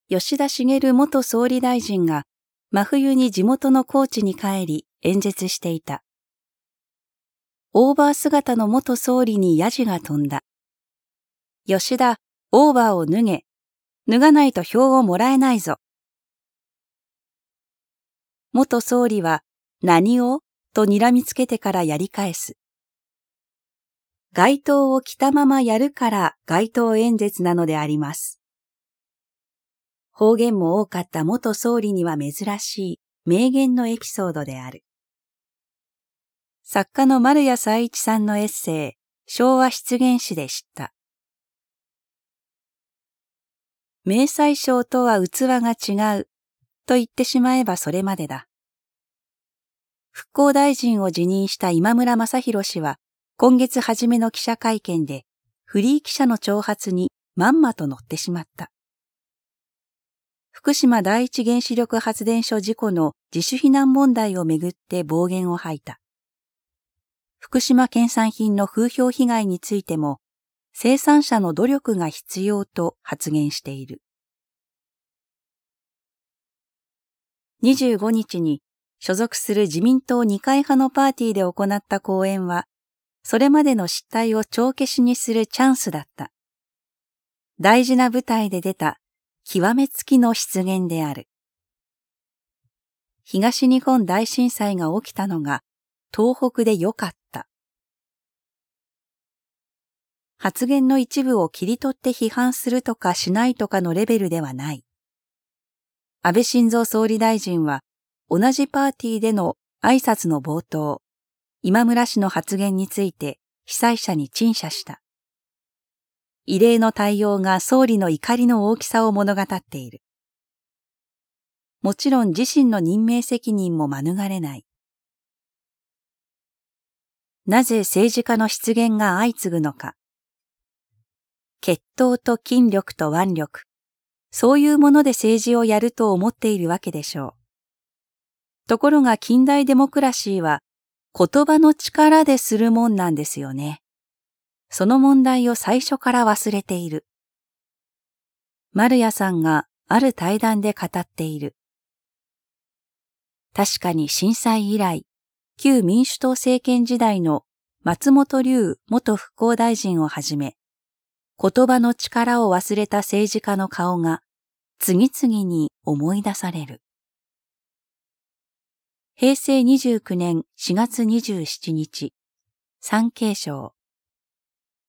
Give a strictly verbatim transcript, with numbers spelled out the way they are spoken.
吉田茂元総理大臣が真冬に地元の高知に帰り演説していた。オーバー姿の元総理にヤジが飛んだ。吉田、オーバーを脱げ。脱がないと票をもらえないぞ。元総理は何をと睨みつけてからやり返す。街灯を着たままやるから街頭演説なのであります。方言も多かった元総理には珍しい名言のエピソードである。作家の丸谷彩一さんのエッセイ、昭和失言史で知った。明細章とは器が違うと言ってしまえばそれまでだ。復興大臣を辞任した今村雅弘氏は今月初めの記者会見でフリー記者の挑発にまんまと乗ってしまった。福島第一原子力発電所事故の自主避難問題をめぐって暴言を吐いた。福島県産品の風評被害についても生産者の努力が必要と発言している。にじゅうごにちに所属する自民党二階派のパーティーで行った講演は、それまでの失態を帳消しにするチャンスだった。大事な舞台で出た極めつきの失言である。東日本大震災が起きたのが東北でよかった。発言の一部を切り取って批判するとかしないとかのレベルではない。安倍晋三総理大臣は同じパーティーでの挨拶の冒頭、今村氏の発言について被災者に陳謝した。異例の対応が総理の怒りの大きさを物語っている。もちろん自身の任命責任も免れない。なぜ政治家の失言が相次ぐのか。血統と筋力と腕力、そういうもので政治をやると思っているわけでしょう。ところが近代デモクラシーは言葉の力でするもんなんですよね。その問題を最初から忘れている。丸谷さんがある対談で語っている。確かに震災以来、旧民主党政権時代の松本龍元復興大臣をはじめ、言葉の力を忘れた政治家の顔が次々に思い出される。へいせいにじゅうきゅうねんしがつにじゅうしちにち、産経省。